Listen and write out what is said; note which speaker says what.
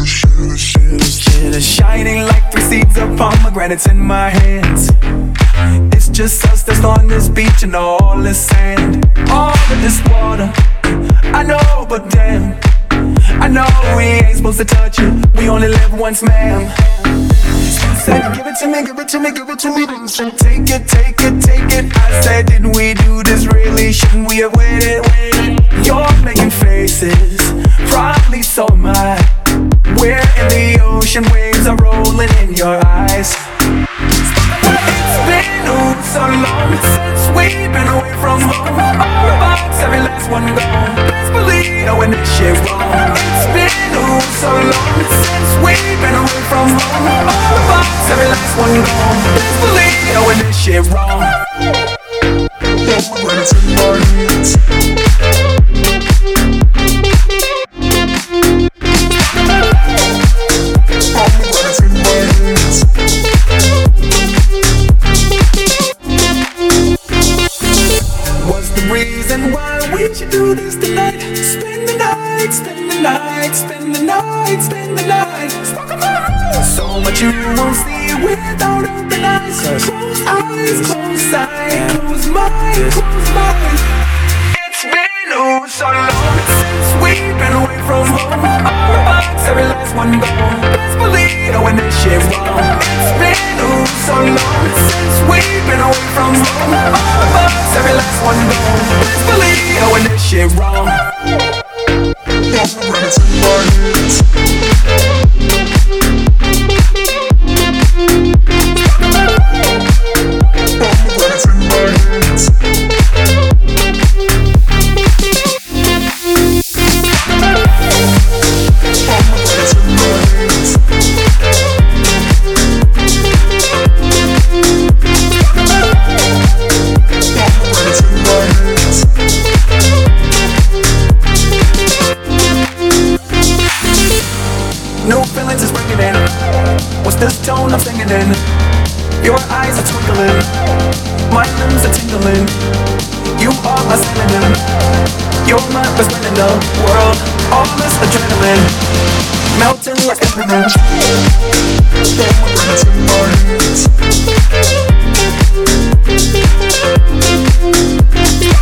Speaker 1: Shining like three seeds of pomegranates in my hands. It's just us that's on this beach and all this sand, all of this water. I know, but damn, I know we ain't supposed to touch it. We only live once, ma'am. Said, give it to me, give it to me, give it to me. Take it, take it, take it. I said, didn't we do this really? Shouldn't we have waited? You're making faces, probably so am I. We're in the ocean, waves are rolling in your eyes. It's been so long since we've been away from home. All the vibes, every last one gone. Best believe when this shit wrong. It's been so long since we've been away from home. All the vibes, every last one gone. Best believe when this shit wrong. When it's in my hands. Reason why we should do this tonight. Spend the night, spend the night, spend the night, spend the night. So much you won't see without open eyes. Close eyes, close sight, close mind, close mind. It's been so long since we've been away from home. All the vibes, every last one gone. Best believe when this shit wrong. It's been so long since we've been away from home. All the vibes, every last one gone. Best believe when this shit wrong. When it's in my hands. When it's in my hands. What's this tone I'm singing in? Your eyes are twinkling, my limbs are tingling. You are my synonym. You're my best friend in the world. All this adrenaline melting like peppermint. It's in my hands.